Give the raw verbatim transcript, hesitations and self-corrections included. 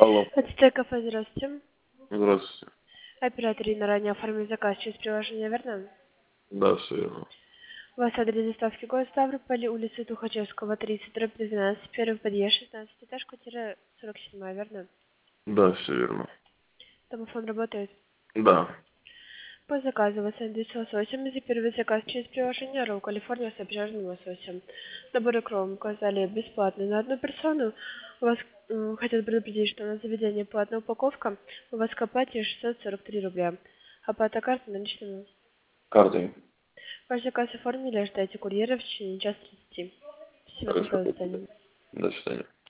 Алло. Это кафе, здравствуйте. Здравствуйте. Оператор Инна ранее оформил заказ через приложение, верно? Да, все верно. У вас адрес доставки город Ставрополь, улица Тухачевского, тридцать, дробь двенадцать, первый подъезд, шестнадцать, этаж, квартира сорок семь, верно? Да, все верно. Домофон работает. Да. По заказу вас сэндвич с лососем, за первый заказ через приложение Ролл Калифорния с обжаренным лососем. Набор икром указали бесплатный на одну персону. У вас м, хотят предупредить, что на заведение платная упаковка, у вас к оплате шестьсот сорок три рубля. Оплата карты наличными. Картой. Ваш заказ оформили, ожидайте курьера в течение часа тридцати. Всего доброго, до Хорошо. свидания. До свидания.